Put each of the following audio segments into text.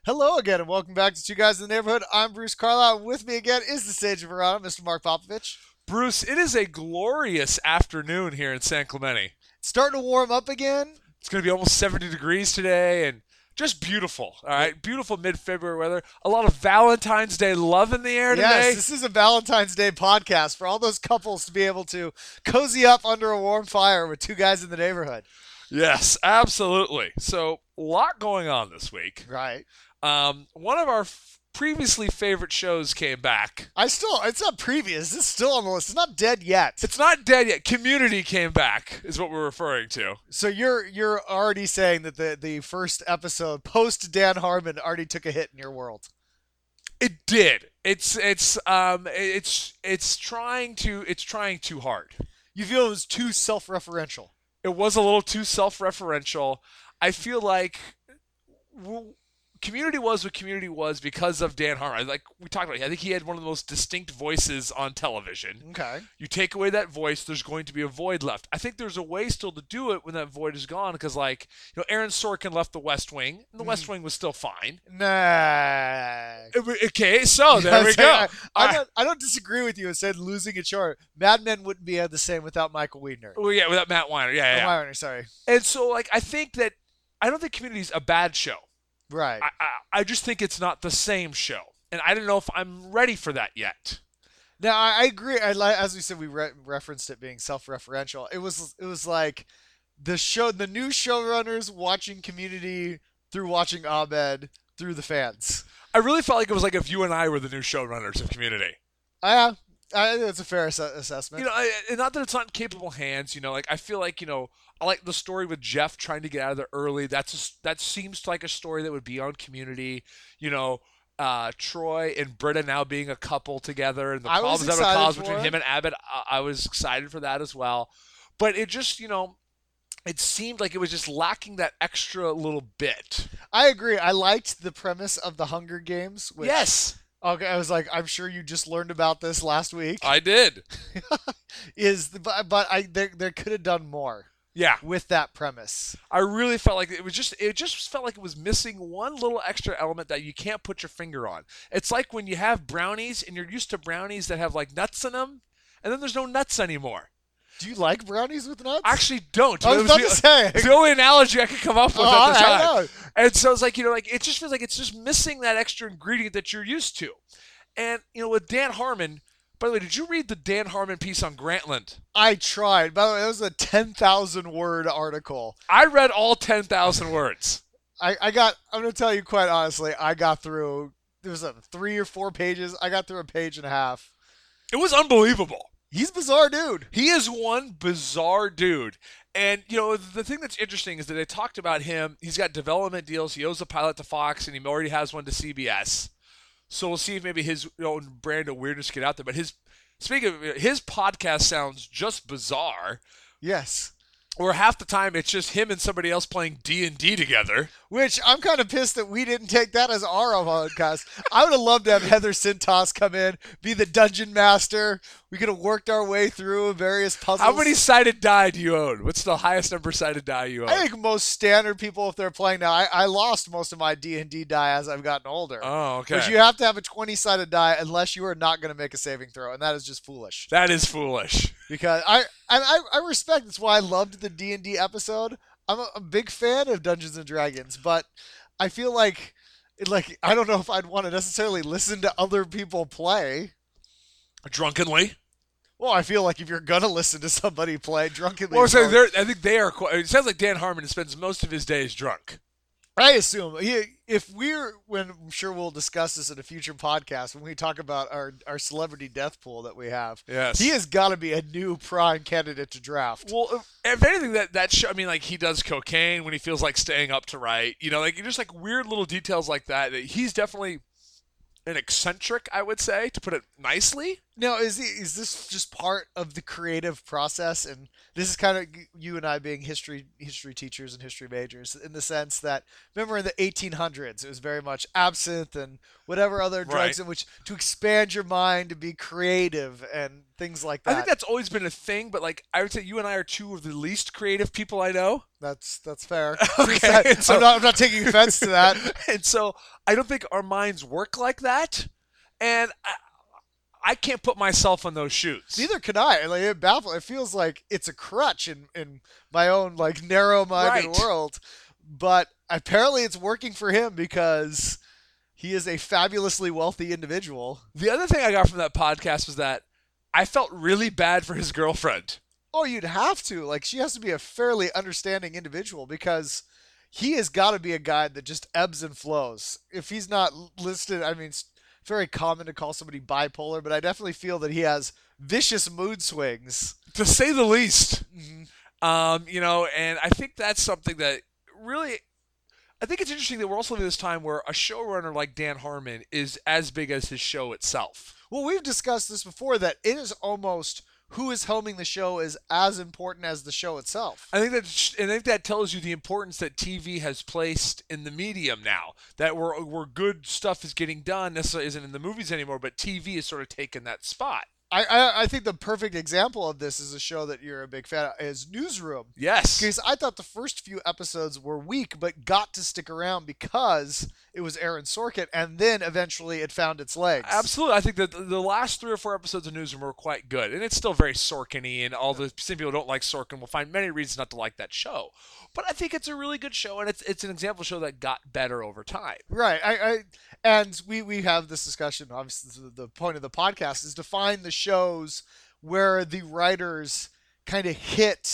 Hello again, and welcome back to Two Guys in the Neighborhood. I'm Bruce Carlisle, and with me again is the Sage of Verona, Mr. Mark Popovich. Bruce, it is a glorious afternoon here in San Clemente. It's starting to warm up again. It's going to be almost 70 degrees today and just beautiful. All right, beautiful mid-February weather. A lot of Valentine's Day love in the air today. Yes, this is a Valentine's Day podcast for all those couples to be able to cozy up under a warm fire with Two Guys in the Neighborhood. Yes, absolutely. So, a lot going on this week. Right. One of our previously favorite shows came back. It's not previous. It's still on the list. It's not dead yet. It's not dead yet. Community came back is what we're referring to. So you're already saying that the first episode post Dan Harmon already took a hit in your world. It did. It's trying too hard. You feel it was too self-referential. It was a little too self-referential. I feel like Community was what Community was because of Dan Harmon. Like we talked about, I think he had one of the most distinct voices on television. Okay. You take away that voice, there's going to be a void left. I think there's a way still to do it when that void is gone because, Aaron Sorkin left The West Wing, and The West Wing was still fine. Nah. Okay, so there we go. I don't disagree with you and said losing it short. Mad Men wouldn't be the same without Michael Weiner. Well, yeah, without Matt Weiner. Yeah. Weiner, sorry. And so, I don't think Community's a bad show. Right. I just think it's not the same show, and I don't know if I'm ready for that yet. Now I agree. As we said, we referenced it being self-referential. It was like the new showrunners watching Community through watching Abed through the fans. I really felt like it was like if you and I were the new showrunners of Community. Yeah, I think that's a fair assessment. And not that it's not in capable hands. I feel like I like the story with Jeff trying to get out of there early. That seems like a story that would be on Community. Troy and Britta now being a couple together, and the problems that would cause between him and Abbott. I was excited for that as well. But it just, it seemed like it was just lacking that extra little bit. I agree. I liked the premise of the Hunger Games. Yes. Okay, I was like, I'm sure you just learned about this last week. I did. But they could have done more. Yeah. With that premise. I really felt like it just felt like it was missing one little extra element that you can't put your finger on. It's like when you have brownies and you're used to brownies that have nuts in them, and then there's no nuts anymore. Do you like brownies with nuts? I actually don't. I was about to say. It's the only analogy I could come up with at the time. Know. And so it's it just feels like it's just missing that extra ingredient that you're used to. And, with Dan Harmon, by the way, did you read the Dan Harmon piece on Grantland? I tried. By the way, it was a 10,000 word article. I read all 10,000 words. I'm going to tell you quite honestly, I got through, there was 3 or 4 pages. I got through a page and a half. It was unbelievable. He's a bizarre dude. He is one bizarre dude. And, the thing that's interesting is that they talked about him. He's got development deals. He owes a pilot to Fox, and he already has one to CBS. So we'll see if maybe his own brand of weirdness get out there. But speaking of his podcast sounds just bizarre. Yes. Or half the time it's just him and somebody else playing D&D together. Which I'm kind of pissed that we didn't take that as our podcast. I would have loved to have Heather Sintas come in, be the dungeon master. We could have worked our way through various puzzles. How many sided die do you own? What's the highest number sided die you own? I think most standard people, if they're playing now, I lost most of my D&D die as I've gotten older. Oh, okay. But you have to have a 20-sided die unless you are not going to make a saving throw, and that is just foolish. That is foolish. Because I respect, that's why I loved the D&D episode. I'm a big fan of Dungeons & Dragons, but I feel like I don't know if I'd want to necessarily listen to other people play. Drunkenly? Well, I feel like if you're going to listen to somebody play drunkenly... Well, I think they are... It sounds like Dan Harmon spends most of his days drunk. I assume. I'm sure we'll discuss this in a future podcast when we talk about our celebrity death pool that we have. Yes. He has got to be a new prime candidate to draft. Well, if anything, that show, he does cocaine when he feels like staying up to write. Just weird little details like that. He's definitely an eccentric, I would say, to put it nicely. Now, is this just part of the creative process? And this is kind of you and I being history teachers and history majors in the sense that remember in the 1800s it was very much absinthe and whatever other Right. drugs in which to expand your mind to be creative and things like I think that. that's always been a thing, but like I would say you and I are two of the least creative people I know. That's fair. Okay. And so, I'm not taking offense to that. and so I don't think our minds work like that. And I can't put myself in those shoes. Neither can I. Like it baffles. It feels like it's a crutch in my own like narrow-minded Right. world. But apparently, it's working for him because he is a fabulously wealthy individual. The other thing I got from that podcast was that I felt really bad for his girlfriend. Oh, you'd have to. Like she has to be a fairly understanding individual because he has got to be a guy that just ebbs and flows. If he's not listed, I mean, it's very common to call somebody bipolar, but I definitely feel that he has vicious mood swings. To say the least. Hmm. And I think that's something that really, I think it's interesting that we're also living this time where a showrunner like Dan Harmon is as big as his show itself. Well, we've discussed this before that it is almost who is helming the show is as important as the show itself. I think that tells you the importance that TV has placed in the medium now. That where good stuff is getting done necessarily isn't in the movies anymore, but TV is sort of taken that spot. I think the perfect example of this is a show that you're a big fan of is Newsroom. Yes. Because I thought the first few episodes were weak, but got to stick around because it was Aaron Sorkin, and then eventually it found its legs. Absolutely. I think that the last 3 or 4 episodes of Newsroom were quite good. And it's still very Sorkin-y, and all the some people who don't like Sorkin will find many reasons not to like that show. But I think it's a really good show, and it's an example show that got better over time. Right. And we have this discussion. Obviously, the point of the podcast is to find the shows where the writers kind of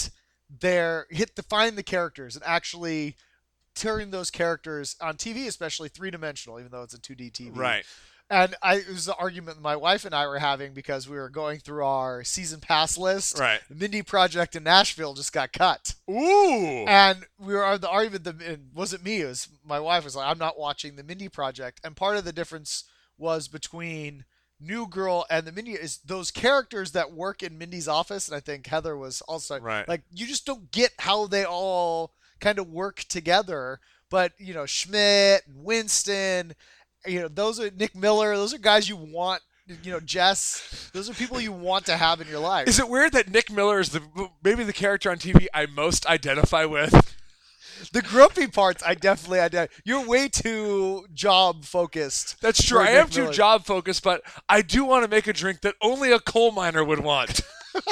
find the characters and actually turn those characters on TV, especially 3-dimensional, even though it's a 2D TV. Right. And it was the argument my wife and I were having because we were going through our season pass list. Right. The Mindy Project in Nashville just got cut. Ooh. And we were the argument that it wasn't me, it was my wife was like, I'm not watching the Mindy Project. And part of the difference was between New Girl and the Mindy is those characters that work in Mindy's office, and I think Heather was also Right. like you just don't get how they all kind of work together. But Schmidt and Winston, those are Nick Miller, those are guys you want. Jess, those are people you want to have in your life. Is it weird that Nick Miller is maybe the character on TV I most identify with? The grumpy parts, I definitely identify. You're way too job focused. That's true. for I Nick am too Miller. job focused, but I do want to make a drink that only a coal miner would want.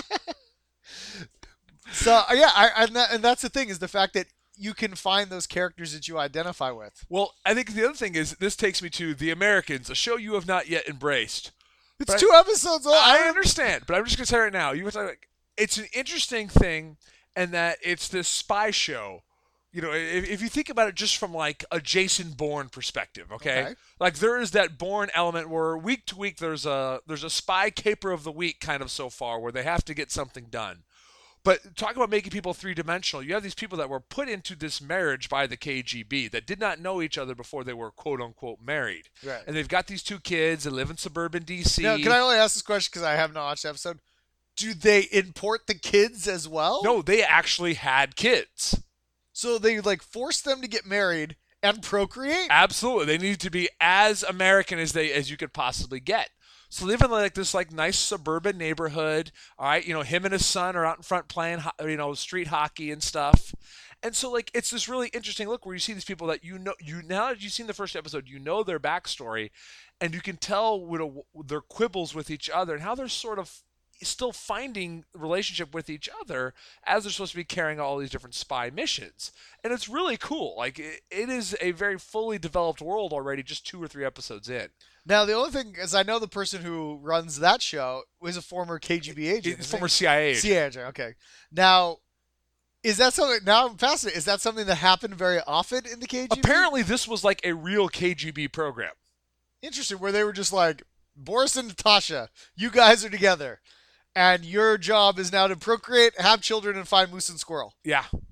So yeah, and that's the thing is the fact that you can find those characters that you identify with. Well, I think the other thing is this takes me to The Americans, a show you have not yet embraced. It's But 2 episodes old. I understand, but I'm just gonna say right now, it's an interesting thing, and that it's this spy show. If you think about it just from like a Jason Bourne perspective, okay? Like there is that Bourne element where week to week there's a spy caper of the week kind of so far where they have to get something done. But talk about making people 3-dimensional. You have these people that were put into this marriage by the KGB that did not know each other before they were quote unquote married. Right. And they've got these 2 kids that live in suburban DC. Now, can I only ask this question because I have not watched the episode? Do they import the kids as well? No, they actually had kids. So they like force them to get married and procreate? Absolutely. They need to be as American as you could possibly get. So they live in like this like nice suburban neighborhood. All right, him and his son are out in front playing street hockey and stuff. And so like it's this really interesting look where you see these people that now that you've seen the first episode, their backstory, and you can tell their quibbles with each other and how they're sort of still finding relationship with each other as they're supposed to be carrying all these different spy missions. And it's really cool. Like it is a very fully developed world already, just 2 or 3 episodes in. Now, the only thing is I know the person who runs that show was a former KGB agent. He's former CIA agent. CIA agent, okay. Now, is that something, now I'm fascinated, is that something that happened very often in the KGB? Apparently this was like a real KGB program. Interesting, where they were just like, Boris and Natasha, you guys are together. And your job is now to procreate, have children, and find moose and squirrel. Yeah.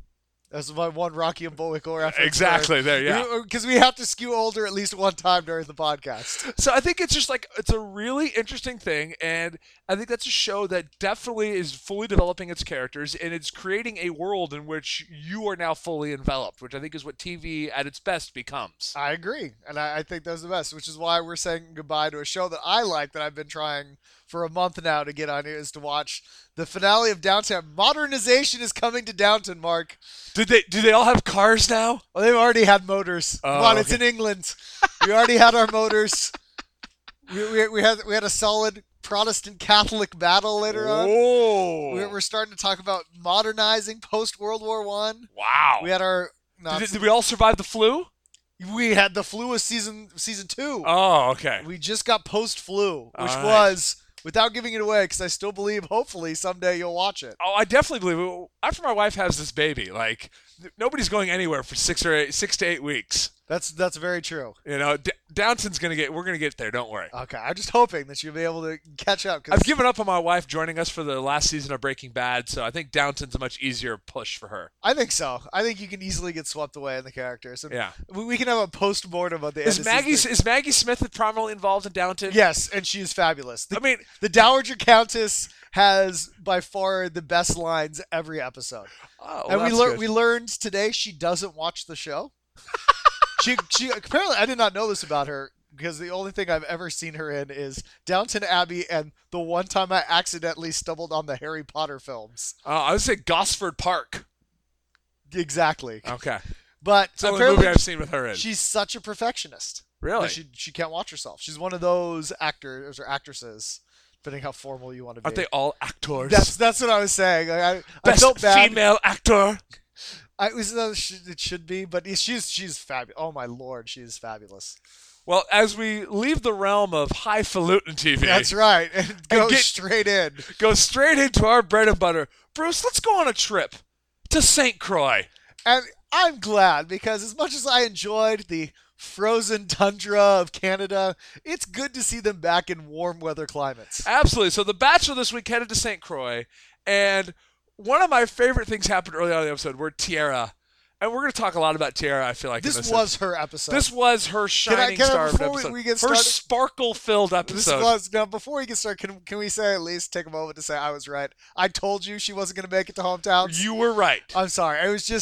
That's my one Rocky and Bullwinkle reference. Exactly, there, yeah. Because we have to skew older at least one time during the podcast. So I think it's just like, it's a really interesting thing, and I think that's a show that definitely is fully developing its characters, and it's creating a world in which you are now fully enveloped, which I think is what TV at its best becomes. I agree, and I think that's the best, which is why we're saying goodbye to a show that I like, that I've been trying for a month now to get on, is to watch the finale of Downton. Modernization is coming to Downton, Mark. Do they all have cars now? Well, they've already had motors. Oh, Come on, okay. It's in England. We already had our motors. We had a solid Protestant Catholic battle later on. Oh, We're starting to talk about modernizing post World War One. wow. We had our Did we all survive the flu? we had the flu of season 2. Oh, okay. We just got post flu, which All right. was, without giving it away, because I still believe, hopefully someday you'll watch it. Oh, I definitely believe it. After my wife has this baby, like, nobody's going anywhere for 6 to 8 weeks. That's very true. You know, Downton's we're gonna get there. Don't worry. Okay, I'm just hoping that you'll be able to catch up. I've given up on my wife joining us for the last season of Breaking Bad, so I think Downton's a much easier push for her. I think so. I think you can easily get swept away in the characters. And Yeah. we can have a post-mortem at the end Is of Maggie season is Maggie Smith prominently involved in Downton? Yes, and she is fabulous. I mean, The Dowager Countess has by far the best lines every episode. oh, And that's good. we learned today she doesn't watch the show. she apparently, I did not know this about her, because the only thing I've ever seen her in is Downton Abbey and the one time I accidentally stumbled on the Harry Potter films. I would say Gosford Park. Exactly. Okay. But It's the only apparently movie I've seen with her in. she's such a perfectionist. Really? That she can't watch herself. She's one of those actors or actresses, depending how formal you want to be. Aren't they all actors? That's what I was saying. I Best felt bad. female actor. It should be, but she's fabulous. Oh my lord, she is fabulous. Well, as we leave the realm of highfalutin TV, That's right. And go get- straight in. go straight into our bread and butter. Bruce, let's go on a trip to St. Croix. And I'm glad, because as much as I enjoyed the frozen tundra of Canada, it's good to see them back in warm weather climates. Absolutely. So the Bachelor this week headed to St. Croix, and one of my favorite things happened early on in the episode where Tiara, and we're going to talk a lot about Tiara, I feel like. This was her episode. This was her shining can I- star of an before episode. we get her started- sparkle-filled episode. Now, before we get started, can we say, at least take a moment to say I was right? I told you she wasn't going to make it to hometowns. You were right. I'm sorry.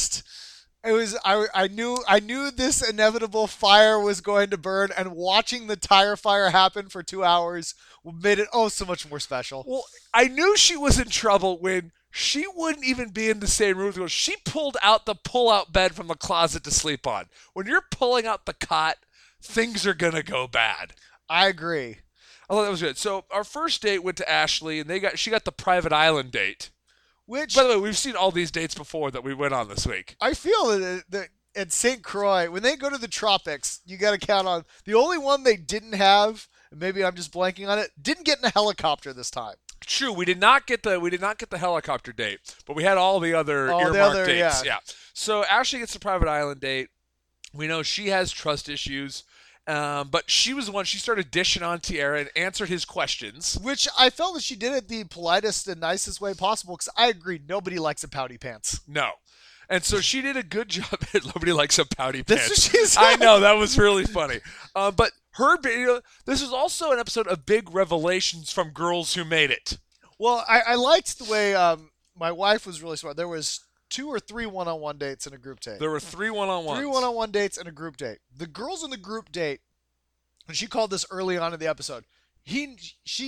I knew this inevitable fire was going to burn, and watching the tire fire happen for 2 hours made it so much more special. Well, I knew she was in trouble when she wouldn't even be in the same room with her. She pulled out the pull-out bed from the closet to sleep on. When you're pulling out the cot, things are going to go bad. I agree. I thought that was good. So our first date went to Ashley, and she got the private island date. Which, By the way, we've seen all these dates before that we went on this week. I feel that at St. Croix, when they go to the tropics, you got to count on the only one they didn't have. And maybe I'm just blanking on it. Didn't get in a helicopter this time. True, we did not get the helicopter date, but we had all the other earmarked dates. Yeah. So Ashley gets the private island date. We know she has trust issues, but she was the one. She started dishing on Tiara and answered his questions. Which I felt that she did it the politest and nicest way possible, because I agree, nobody likes a pouty pants. No. And so she did a good job. Nobody likes a pouty That's pants. what she said. I know, that was really funny. But this is also an episode of big revelations from girls who made it. Well, I liked the way my wife was really smart. There was 2 or 3 one-on-one dates and a group date. There were 3 one-on-ones. 3 one-on-one dates and a group date. The girls in the group date, and she called this early on in the episode, he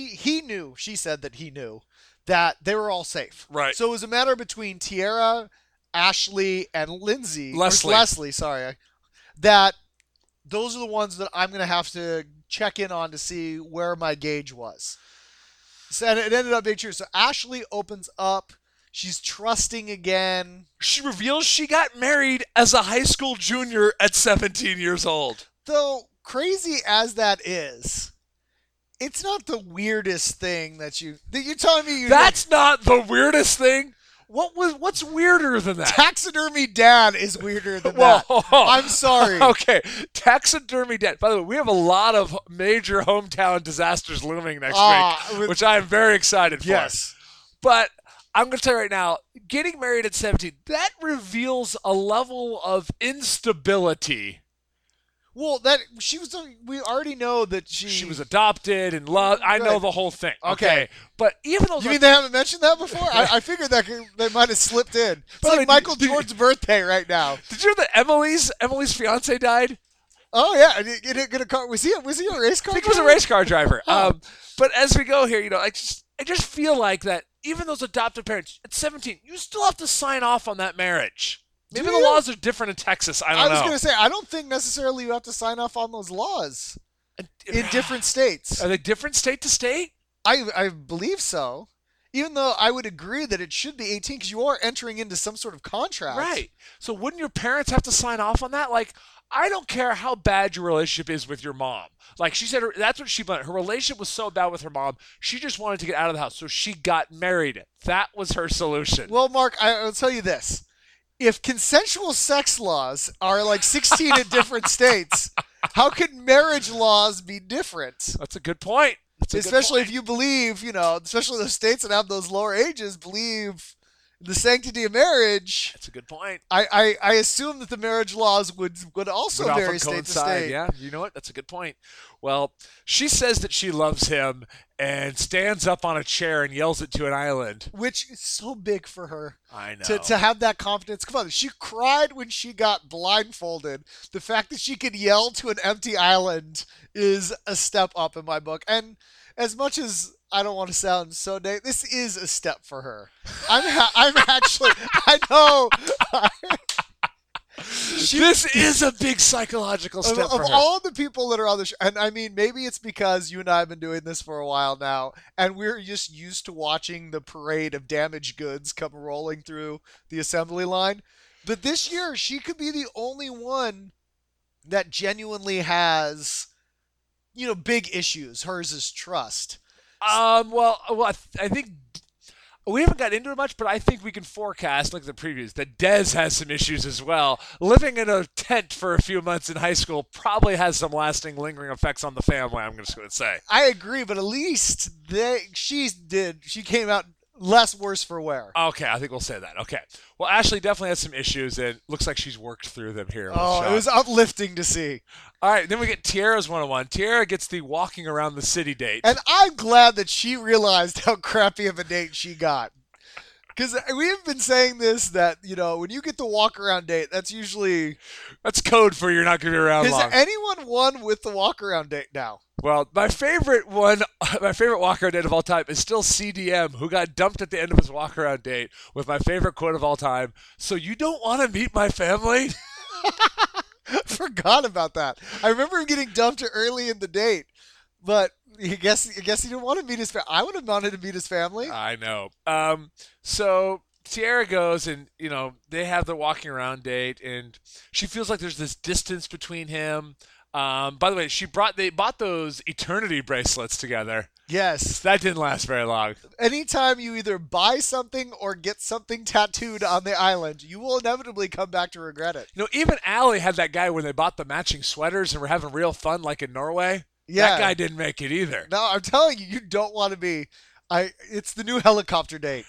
said that he knew that they were all safe. Right. So it was a matter between Tiara, Ashley, and Leslie, sorry, that those are the ones that I'm going to have to check in on to see where my gauge was. So, and it ended up being true. So Ashley opens up. She's trusting again. She reveals she got married as a high school junior at 17 years old. Though crazy as that is, it's not the weirdest thing that you're telling me That's not the weirdest thing. What's weirder than that? Taxidermy dad is weirder than that. I'm sorry. Okay, taxidermy dad. By the way, we have a lot of major hometown disasters looming next week, which I am very excited for. Yes. But I'm going to tell you right now, getting married at 17, that reveals a level of instability. Well, that she was. We already know that She was adopted and loved. I know Right. the whole thing. Okay. But even those You mean they haven't mentioned that before? I figured that they might have slipped in. It's By the way, like Michael did- Jordan's birthday right now. Did you know that Emily's fiance died? Oh yeah, and it get a car. Was he a race car? I think he was a driver? race car driver. Huh. But as we go here, I just feel like that even those adoptive parents at 17, you still have to sign off on that marriage. Maybe Do the you? laws are different in Texas. I don't I was know. gonna say I don't think necessarily you have to sign off on those laws in different states. Are they different state to state? I believe so. Even though I would agree that it should be 18 because you are entering into some sort of contract. Right. So wouldn't your parents have to sign off on that? Like, I don't care how bad your relationship is with your mom. Like she said, that's what she wanted. Her relationship was so bad with her mom, she just wanted to get out of the house. So she got married. That was her solution. Well, Mark, I'll tell you this. If consensual sex laws are like 16 in different states, how could marriage laws be different? That's a good point. That's a good Especially point. if you believe, especially those states that have those lower ages believe the sanctity of marriage. That's a good point. I assume that the marriage laws would also Would often vary state to coincide. state. Yeah, you know what? That's a good point. Well, she says that she loves him and stands up on a chair and yells it to an island. Which is so big for her. I know. To have that confidence. Come on, she cried when she got blindfolded. The fact that she could yell to an empty island is a step up in my book. And as much as I don't want to sound so this is a step for her. I'm actually, I know. This is a big psychological step Of for her. all the people that are on the show, and I mean, maybe it's because you and I have been doing this for a while now, and we're just used to watching the parade of damaged goods come rolling through the assembly line. But this year, she could be the only one that genuinely has, big issues. Hers is trust. Well, I think we haven't got into it much, but I think we can forecast, like the previews, that Dez has some issues as well. Living in a tent for a few months in high school probably has some lasting, lingering effects on the family, I'm just going to say. I agree, but at least she came out less worse for wear. Okay, I think we'll say that. Okay. Well, Ashley definitely has some issues, and looks like she's worked through them here. with Oh, Sean. it was uplifting to see. All right, then we get Tiara's 101. Tiara gets the walking around the city date. And I'm glad that she realized how crappy of a date she got. Because we've been saying this, that, when you get the walk around date, that's usually. That's code for you're not going to be around Has long. anyone won with the walk around date now? Well, my favorite walk-around date of all time is still CDM, who got dumped at the end of his walk-around date with my favorite quote of all time. So you don't want to meet my family? Forgot about that. I remember him getting dumped early in the date, but I guess he didn't want to meet his family. I would have wanted to meet his family. I know. So Tiara goes and, they have the walking around date, and she feels like there's this distance between him. By the way, they bought those eternity bracelets together. Yes. That didn't last very long. Anytime you either buy something or get something tattooed on the island, you will inevitably come back to regret it. Even Allie had that guy when they bought the matching sweaters and were having real fun, like in Norway. Yeah. That guy didn't make it either. No, I'm telling you, you don't want to be. It's the new helicopter date.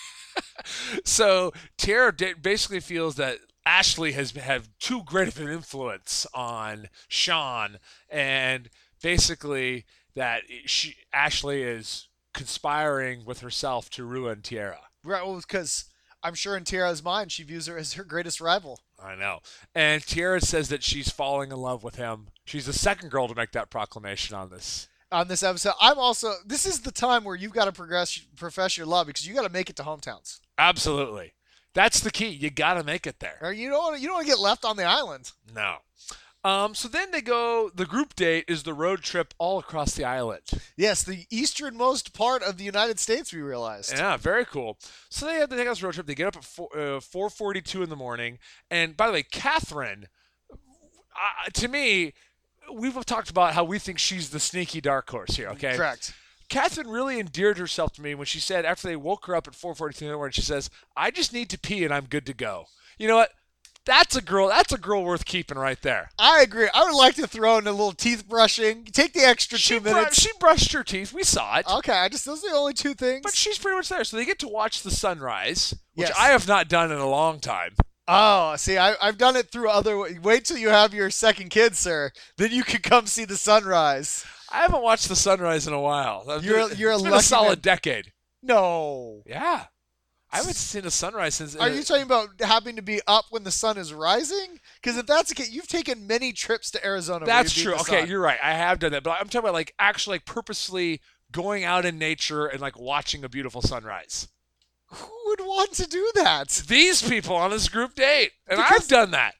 So Tiara basically feels that Ashley has had too great of an influence on Sean, and basically that Ashley is conspiring with herself to ruin Tiara. Right, well, because I'm sure in Tiara's mind, she views her as her greatest rival. I know. And Tiara says that she's falling in love with him. She's the second girl to make that proclamation on this. On this episode, this is the time where you've got to profess your love because you got to make it to hometowns. Absolutely. That's the key. You got to make it there. Or you don't want to get left on the island. No. So then the group date is the road trip all across the island. Yes, the easternmost part of the United States, we realized. Yeah, very cool. So they have to take us road trip. They get up at 4:42 in the morning. And by the way, Catherine, to me, we've talked about how we think she's the sneaky dark horse here, okay? Correct. Catherine really endeared herself to me when she said, after they woke her up at 4:42 in the morning, she says, I just need to pee and I'm good to go. You know what? That's a girl. That's a girl worth keeping right there. I agree. I would like to throw in a little teeth brushing. Take the extra 2 minutes. She brushed her teeth. We saw it. Okay, those are the only two things. But she's pretty much there. So they get to watch the sunrise, which Yes. I have not done in a long time. Oh, see, I've done it through other. Wait till you have your second kid, sir. Then you can come see the sunrise. I haven't watched the sunrise in a while. You're a it's been a lucky solid man. decade. No. Yeah. I haven't seen a sunrise since. Are you talking about having to be up when the sun is rising? Because if that's the case, you've taken many trips to Arizona. That's where you true. beat the Okay, sun. you're right. I have done that, but I'm talking about like actually like purposely going out in nature and like watching a beautiful sunrise. Who would want to do that? These people on this group date, and Because- I've done that.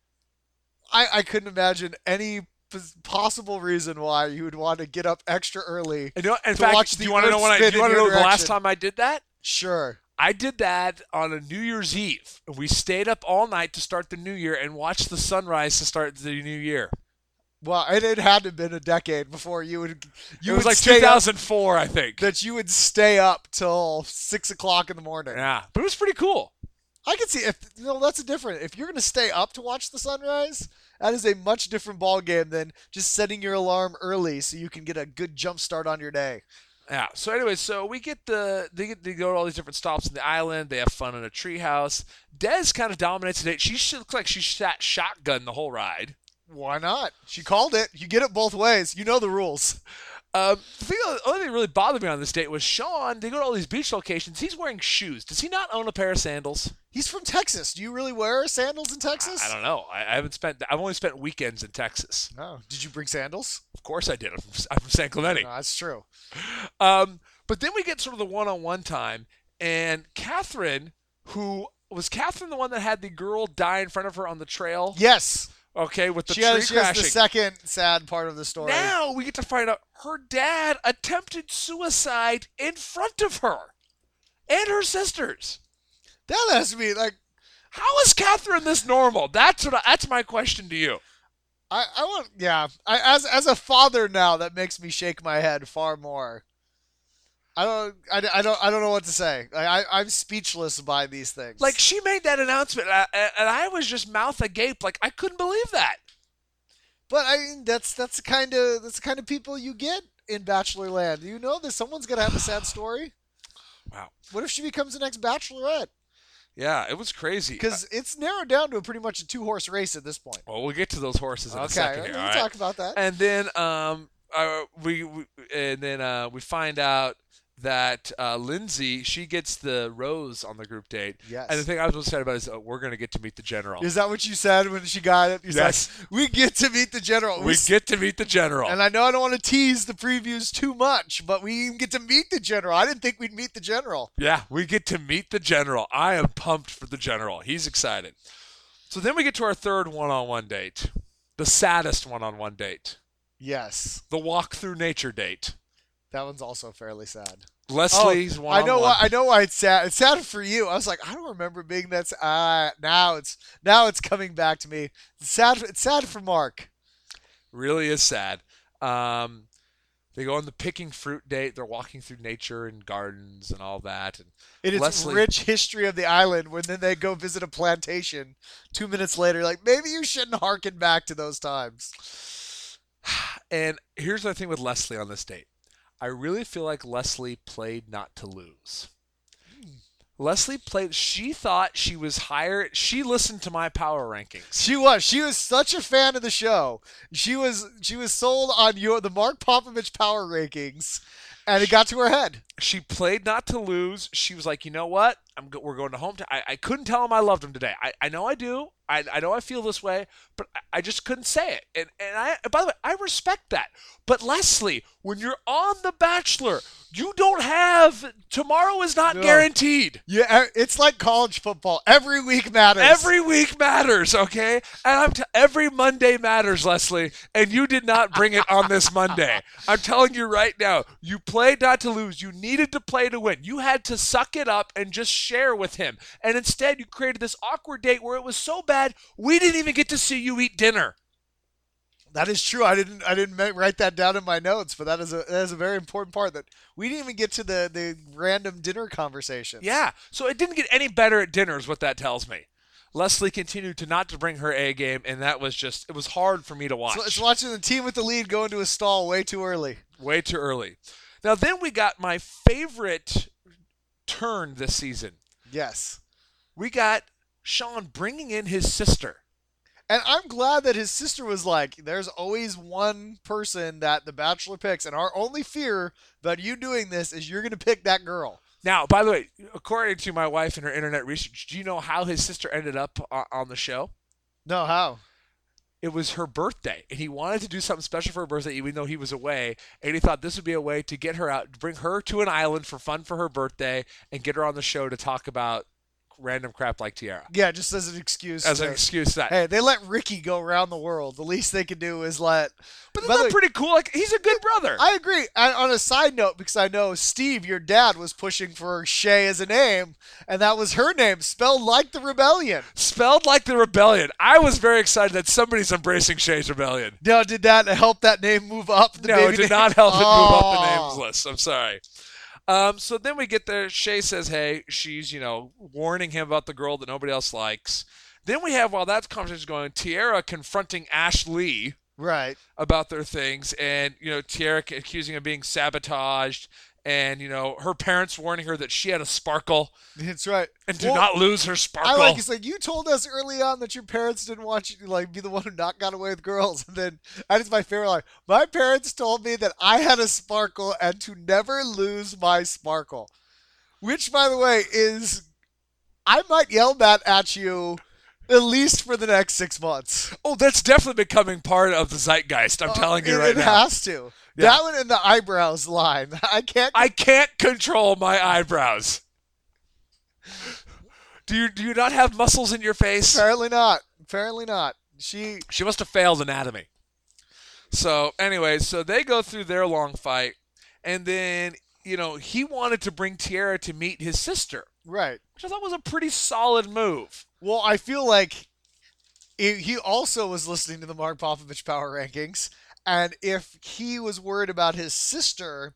I couldn't imagine any possible reason why you would want to get up extra early. And, in To fact, watch do the you want to know earth when spin do you want in to know your the last direction. time I did that? Sure. I did that on a New Year's Eve. We stayed up all night to start the new year and watched the sunrise to start the new year. Well, it had to have been a decade before you would. It was would like stay up, 2004, I think. that you would stay up till 6 o'clock in the morning. Yeah, but it was pretty cool. I can see that's a different. If you're going to stay up to watch the sunrise, that is a much different ball game than just setting your alarm early so you can get a good jump start on your day. Yeah. So anyway, so we get they go to all these different stops in the island. They have fun in a treehouse. Des kind of dominates the date. She looks like she sat shotgun the whole ride. Why not? She called it. You get it both ways. You know the rules. The only thing that really bothered me on this date was Sean. They go to all these beach locations. He's wearing shoes. Does he not own a pair of sandals? He's from Texas. Do you really wear sandals in Texas? I don't know. I've only spent weekends in Texas. No. Did you bring sandals? Of course I did. I'm from San Clemente. No, that's true. But then we get sort of the one-on-one time, and Catherine, was Catherine the one that had the girl die in front of her on the trail? Yes. Okay, with the She tree has the crashing. second sad part of the story. Now we get to find out her dad attempted suicide in front of her and her sisters. That has to be like, How is Catherine this normal? That's my question to you. I want, yeah. As a father now, that makes me shake my head far more. I don't know what to say. I'm speechless by these things. Like, she made that announcement, and I was just mouth agape, like I couldn't believe that. but I mean, that's the kind of people you get in Bachelor Land. You know that someone's gonna have a sad story. Wow. What if she becomes the next Bachelorette? Yeah, it was crazy. Because it's narrowed down to pretty much a 2-horse race at this point. Well, we'll get to those horses in a Okay, second we'll here. All right? talk about that. And then we find out that Lindsay, she gets the rose on the group date. Yes. And the thing I was most excited about is we're going to get to meet the general. Is that what you said when she got it? He's Yes. like, we get to meet the general. We get to meet the general. And I know I don't want to tease the previews too much, but we even get to meet the general. I didn't think we'd meet the general. Yeah, we get to meet the general. I am pumped for the general. He's excited. So then we get to our third one-on-one date. The saddest one-on-one date. Yes. The walk through nature date. That one's also fairly sad. Leslie's one-on-one. I know why it's sad. It's sad for you. I was like, I don't remember being that now it's coming back to me. It's sad for Mark. Really is sad. They go on the picking fruit date. They're walking through nature and gardens and all that. And It is Leslie- rich history of the island when then they go visit a plantation 2 minutes later, like maybe you shouldn't harken back to those times. And here's the thing with Leslie on this date. I really feel like Leslie played not to lose. Leslie played. She thought she was higher. She listened to my power rankings. She was such a fan of the show. She was sold on the Mark Popovich power rankings, and it got to her head. She played not to lose. She was like, you know what? We're going to hometown. I couldn't tell him I loved him today. I know I do. I know I feel this way, but I just couldn't say it. And by the way, I respect that. But Leslie, when you're on The Bachelor, you don't have tomorrow is not No. guaranteed. Yeah, it's like college football. Every week matters. Every week matters, okay? And every Monday matters, Leslie. And you did not bring it on this Monday. I'm telling you right now, you played not to lose. You needed to play to win. You had to suck it up and just share with him. And instead, you created this awkward date where it was so bad, we didn't even get to see you eat dinner. That is true. I didn't write that down in my notes, but that is a very important part that we didn't even get to the random dinner conversations. Yeah. So it didn't get any better at dinner is what that tells me. Leslie continued to bring her A game, and it was hard for me to watch. So it's watching the team with the lead go into a stall way too early. Way too early. Now then we got my favorite turn this season. Yes. We got Sean bringing in his sister. And I'm glad that his sister was like, there's always one person that the Bachelor picks, and our only fear about you doing this is you're going to pick that girl. Now, by the way, according to my wife and her internet research, do you know how his sister ended up on the show? No, how? It was her birthday, and he wanted to do something special for her birthday, even though he was away. And he thought this would be a way to get her out, bring her to an island for fun for her birthday, and get her on the show to talk about random crap like Tiara. Yeah, just as an excuse. As an excuse that. Hey, they let Ricky go around the world. The least they could do is let. But isn't that pretty cool? Like, he's a good brother. I agree. And on a side note, because I know Steve, your dad, was pushing for Shay as a name, and that was her name, spelled like the rebellion. Spelled like the rebellion. I was very excited that somebody's embracing Shay's rebellion. Now, did that help that name move up? No, it did not help it move up the names list. I'm sorry. So then we get there. Shay says, hey, she's, warning him about the girl that nobody else likes. Then we have, while that conversation's going, Tiara confronting Ashley right about their things. And, Tiara accusing him of being sabotaged. And, her parents warning her that she had a sparkle. That's right. And do not lose her sparkle. I like, it's like, you told us early on that your parents didn't want you to, be the one who not got away with girls. And then, that is my favorite line. My parents told me that I had a sparkle and to never lose my sparkle. Which, by the way, is, I might yell that at you at least for the next 6 months. Oh, that's definitely becoming part of the zeitgeist. I'm telling you right now. It has to. Yeah. That one in the eyebrows line. I can't control my eyebrows. Do you not have muscles in your face? Apparently not. She must have failed anatomy. So anyway, so they go through their long fight, and then he wanted to bring Tiara to meet his sister, right? Which I thought was a pretty solid move. Well, I feel like he also was listening to the Mark Popovich Power Rankings. And if he was worried about his sister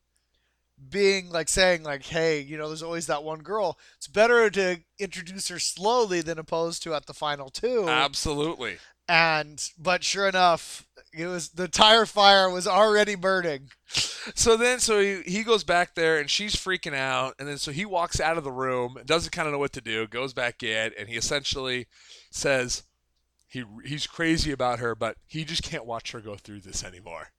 being saying hey, there's always that one girl, it's better to introduce her slowly than opposed to at the final two. Absolutely. But sure enough, the tire fire was already burning. So he goes back there and she's freaking out. And then so he walks out of the room, doesn't kind of know what to do, goes back in, and he essentially says, He's crazy about her, but he just can't watch her go through this anymore.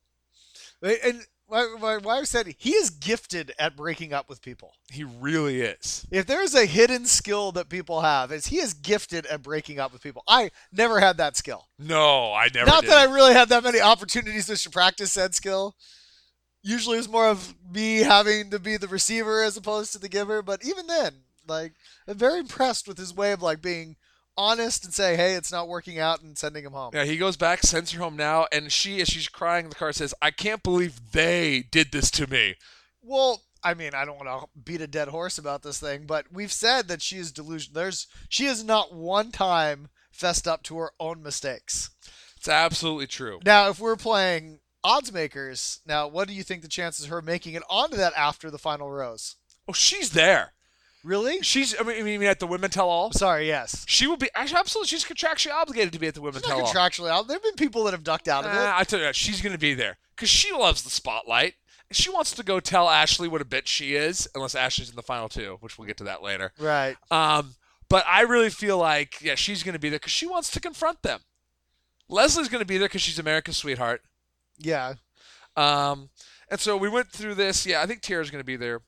And my wife said he is gifted at breaking up with people. He really is. If there's a hidden skill that people have, he is gifted at breaking up with people. I never had that skill. No, I never Not did. that I really had that many opportunities to practice said skill. Usually it was more of me having to be the receiver as opposed to the giver. But even then, I'm very impressed with his way of being honest and say, hey, it's not working out, and sending him home. Yeah, he goes back, sends her home now, and as she's crying in the car, says, I can't believe they did this to me. Well, I mean, I don't want to beat a dead horse about this thing, but we've said that she is delusional. She has not one time fessed up to her own mistakes. It's absolutely true. Now, if we're playing odds makers, what do you think the chances of her making it onto that after the final rose? Oh, she's there. Really? I mean, at the Women Tell All? Sorry, yes. She will be, absolutely, she's contractually obligated to be at the Women Tell All. Contractually obligated. There have been people that have ducked out of it. I tell you, she's going to be there because she loves the spotlight. And she wants to go tell Ashley what a bitch she is, unless Ashley's in the final two, which we'll get to that later. Right. But I really feel like, she's going to be there because she wants to confront them. Leslie's going to be there because she's America's sweetheart. Yeah. And so we went through this. Yeah, I think Tiara's going to be there.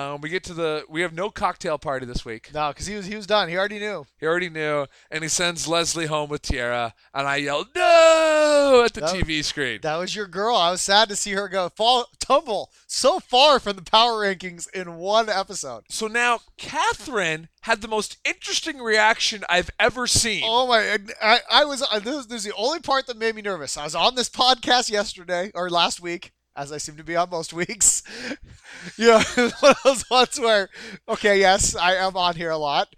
We have no cocktail party this week. No, because he was done. He already knew. And he sends Leslie home with Tiara, and I yelled, no, at the TV screen. That was your girl. I was sad to see her tumble so far from the power rankings in one episode. So now, Catherine had the most interesting reaction I've ever seen. Oh my, this is the only part that made me nervous. I was on this podcast last week, as I seem to be on most weeks. One of those ones where, okay, yes, I am on here a lot.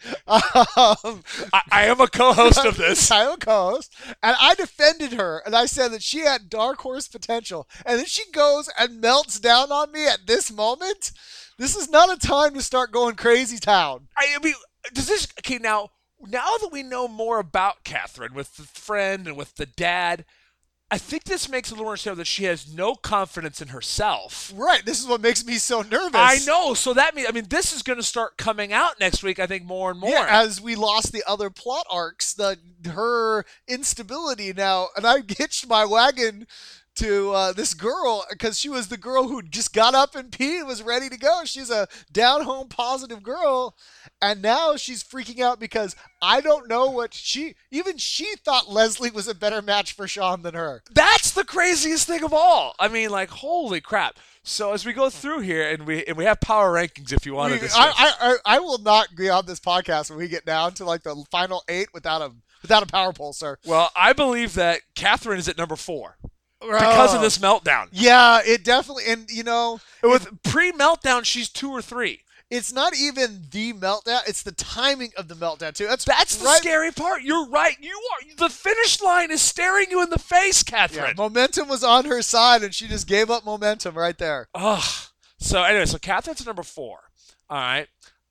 I am a co-host of this. I am a co-host. And I defended her, and I said that she had dark horse potential. And then she goes and melts down on me at this moment. This is not a time to start going crazy town. I mean, does this... Okay, now, now that we know more about Catherine with the friend and with the dad, I think this makes it a little more understandable that she has no confidence in herself. Right. This is what makes me so nervous. I know. So that means, this is going to start coming out next week, I think, more and more. Yeah, as we lost the other plot arcs, her instability now, and I hitched my wagon to this girl because she was the girl who just got up and peed and was ready to go. She's a down-home positive girl, and now she's freaking out because I don't know what she thought Leslie was a better match for Sean than her. That's the craziest thing of all. Holy crap. So as we go through here, and we have power rankings if you want to discuss. I will not be on this podcast when we get down to like the final 8 without a power poll, sir. Well, I believe that Catherine is at number 4. Because of this meltdown. Yeah, it definitely, and with pre-meltdown, she's 2 or 3. It's not even the meltdown; it's the timing of the meltdown too. That's the scary part. You're right. The finish line is staring you in the face, Catherine. Yeah, momentum was on her side, and she just gave up momentum right there. Ugh. So anyway, Catherine's at number 4. All right.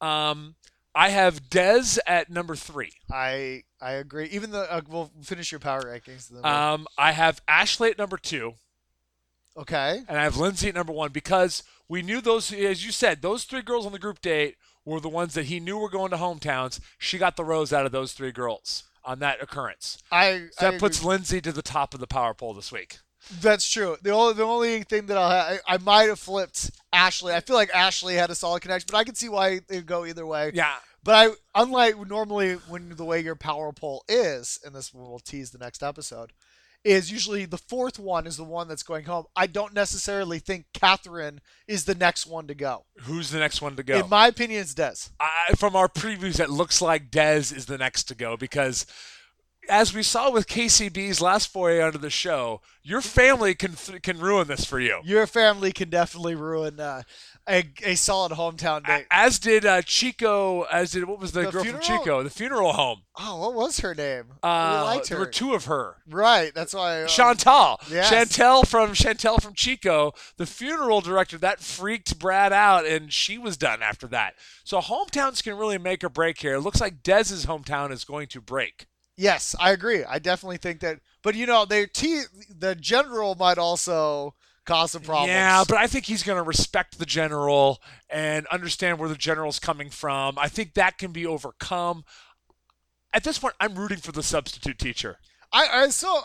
I have Des at number 3. I agree. Even though we'll finish your power rankings. I have Ashley at number 2. Okay. And I have Lindsay at number 1 because we knew those, as you said, those 3 girls on the group date were the ones that he knew were going to hometowns. She got the rose out of those 3 girls on that occurrence. That puts Lindsay to the top of the power poll this week. That's true. The only thing that I might have flipped Ashley. I feel like Ashley had a solid connection, but I can see why they'd go either way. Yeah. But unlike normally when the way your power poll is, and this will tease the next episode, is usually the 4th one is the one that's going home. I don't necessarily think Catherine is the next one to go. Who's the next one to go? In my opinion, it's Des. From our previews, it looks like Des is the next to go because, as we saw with KCB's last foray onto the show, your family can ruin this for you. Your family can definitely ruin a solid hometown date. As did Chico. What was the girl funeral? from Chico? The funeral home. Oh, what was her name? We liked her. There were 2 of her. Right. That's why. Chantal. Yes. Chantel from Chico. The funeral director that freaked Brad out, and she was done after that. So hometowns can really make or break here. It looks like Dez's hometown is going to break. Yes, I agree. I definitely think that. But the general might also cause some problems. Yeah, but I think he's going to respect the general and understand where the general's coming from. I think that can be overcome. At this point, I'm rooting for the substitute teacher. I still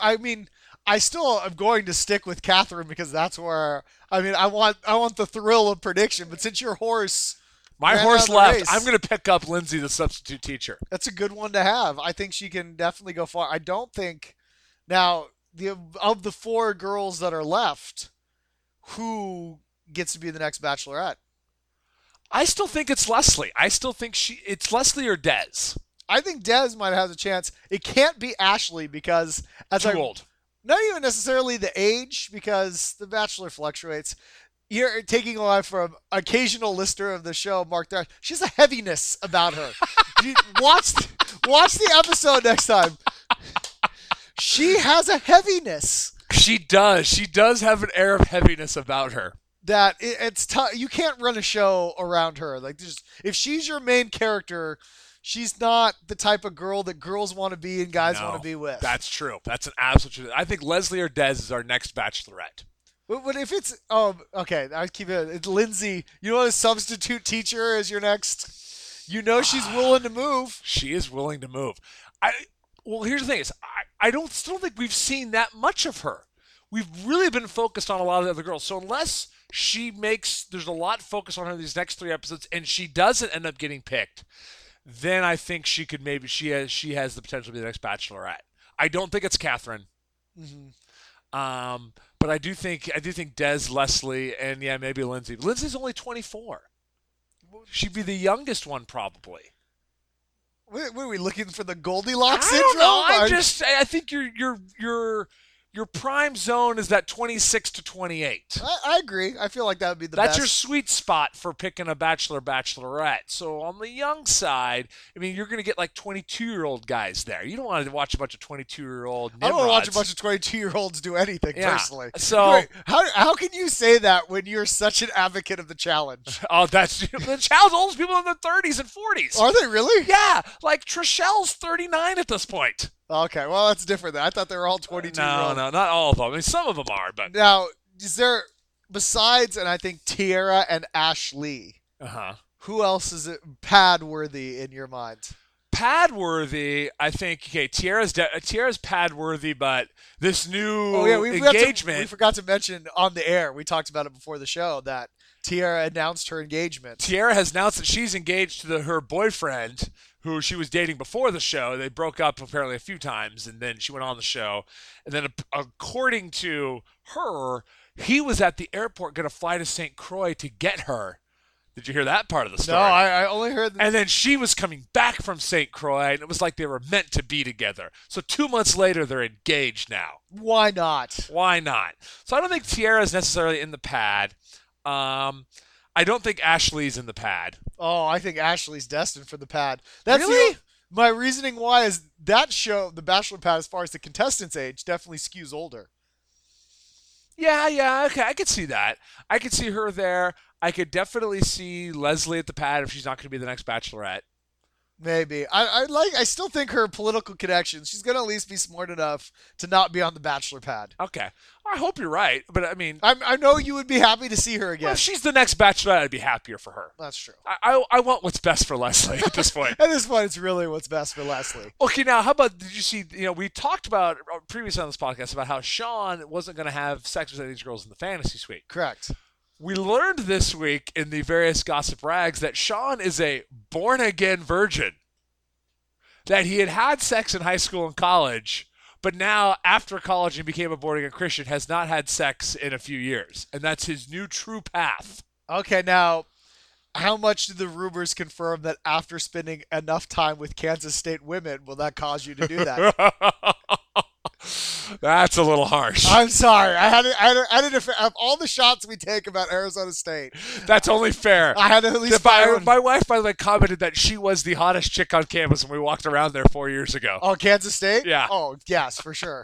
am going to stick with Catherine because that's where I want the thrill of prediction. But since your horse, my horse left, I'm going to pick up Lindsay, the substitute teacher. That's a good one to have. I think she can definitely go far. I don't think now of the 4 girls that are left, who gets to be the next Bachelorette? I still think it's Leslie. I still think it's Leslie or Des. I think Des might have a chance. It can't be Ashley because too old. Not even necessarily the age, because the Bachelor fluctuates. You're taking a line from occasional listener of the show, Mark Thrash. She has a heaviness about her. Watch the episode next time. She has a heaviness. She does. She does have an air of heaviness about her. That it's tough. You can't run a show around her. If she's your main character, she's not the type of girl that girls want to be and guys want to be with. That's true. That's an absolute truth. I think Leslie or Des is our next Bachelorette. But if it's okay, I keep it. It's Lindsay. You know, a substitute teacher is your next. You know, she's willing to move. She is willing to move. Well, here's the thing: I don't still think we've seen that much of her. We've really been focused on a lot of the other girls. So unless there's a lot focused on her these next 3 episodes, and she doesn't end up getting picked, then I think she has the potential to be the next Bachelorette. I don't think it's Catherine. Mm-hmm. But I do think Des, Leslie, and maybe Lindsay. Lindsay's only 24. She'd be the youngest one probably. What are we looking for, the Goldilocks I syndrome? don't know. I think you're Your prime zone is that 26 to 28. I agree. I feel like that would be the That's best. your sweet spot for picking a bachelor, bachelorette. So on the young side, I mean, you're going to get like 22-year-old guys there. You don't want to watch a bunch of 22-year-old I don't want to watch a nimrods. bunch of 22-year-olds do anything, Yeah. personally. So- Wait, how can you say that when you're such an advocate of the challenge? Oh, that's the child's oldest people in their 30s and 40s. Are they really? Yeah, like Trichelle's 39 at this point. Okay, well, that's different then. I thought they were all 22-year-olds. No, not all of them. I mean, some of them are, but Now, is there, besides, and I think Tierra and Ashley, who else is it pad worthy in your mind? pad worthy. I think okay, Tierra's pad worthy, but this new we engagement. forgot to mention on the air. We talked about it before the show that Tierra announced her engagement. Tierra has announced that she's engaged to her boyfriend, who she was dating before the show. They broke up apparently a few times, and then she went on the show. And then, according to her, he was at the airport going to fly to St. Croix to get her. Did you hear that part of the story? No, I only heard. And then she was coming back from St. Croix, and it was like they were meant to be together. So 2 months later, they're engaged now. Why not? Why not? So I don't think Tierra is necessarily in the pad. I don't think Ashley's in the pad. Oh, I think Ashley's destined for the pad. That's Really? my reasoning why is that show, The Bachelor Pad, as far as the contestants' age, definitely skews older. Yeah, okay, I could see that. I could see her there. I could definitely see Leslie at the pad if she's not going to be the next Bachelorette. Maybe. I still think her political connections, she's going to at least be smart enough to not be on the Bachelor Pad. Okay, I hope you're right, but I mean, I know you would be happy to see her again. well, if she's the next Bachelorette, I'd be happier for her. That's true. I want what's best for Leslie at this point. At this point, it's really what's best for Leslie. Okay, now how about, did you see, we talked about previously on this podcast about how Sean wasn't going to have sex with any of these girls in the fantasy suite. Correct. We learned this week in the various gossip rags that Sean is a born-again virgin. That he had sex in high school and college, but now after college and became a born-again Christian, has not had sex in a few years. And that's his new true path. Okay, now, how much do the rumors confirm that after spending enough time with Kansas State women, will that cause you to do that? That's a little harsh. I'm sorry. I had to of all the shots we take about Arizona State, That's only fair. I had to at least fire one. My wife, by the way, commented that she was the hottest chick on campus when we walked around there 4 years ago. Oh, Kansas State? Yeah. Oh, yes, for sure.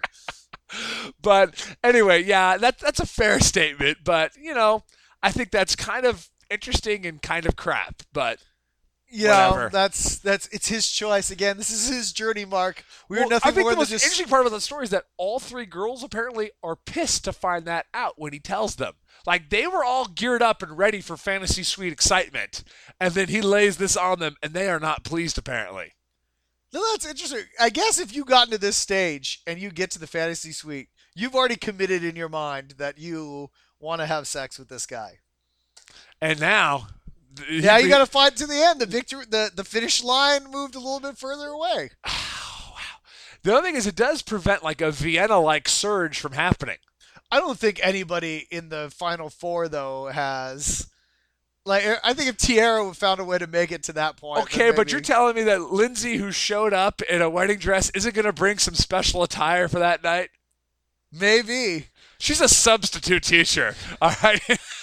But anyway, yeah, that's a fair statement. But, I think that's kind of interesting and kind of crap. But You whatever. know, that's it's his choice. Again, this is his journey, Mark. We're Well, nothing I think more the than most just interesting part about the story is that all three girls apparently are pissed to find that out when he tells them. Like, they were all geared up and ready for fantasy suite excitement, and then he lays this on them, and they are not pleased, apparently. No, that's interesting. I guess if you got into this stage and you get to the fantasy suite, you've already committed in your mind that you want to have sex with this guy. And now... Yeah, you got to fight to the end. The victory, the finish line moved a little bit further away. Oh, wow. The other thing is it does prevent, like, a Vienna-like surge from happening. I don't think anybody in the Final Four, though, has... Like, I think if Tierra found a way to make it to that point... Okay, but you're telling me that Lindsay, who showed up in a wedding dress, isn't going to bring some special attire for that night? Maybe. She's a substitute teacher, all right?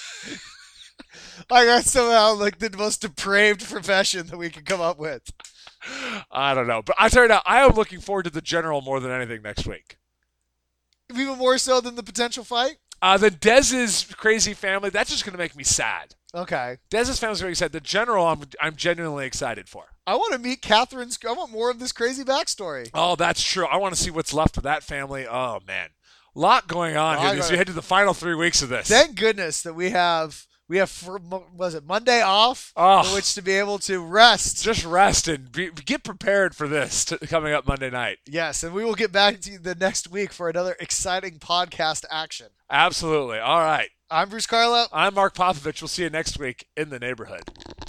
Like, that's somehow, like, the most depraved profession that we could come up with. I don't know. But I tell you now, I am looking forward to the general more than anything next week. Even more so than the potential fight? The Dez's crazy family, that's just going to make me sad. Okay. Dez's family's going to be sad. The general, I'm genuinely excited for. I want to meet Catherine's... I want more of this crazy backstory. Oh, that's true. I want to see what's left of that family. Oh, man. A lot going on here as we head to the final 3 weeks of this. Thank goodness that we have was it Monday off Oh. for which to be able to rest. Just rest and get prepared for this coming up Monday night. Yes, and we will get back to you the next week for another exciting podcast action. Absolutely. All right. I'm Bruce Carlo. I'm Mark Popovich. We'll see you next week in the neighborhood.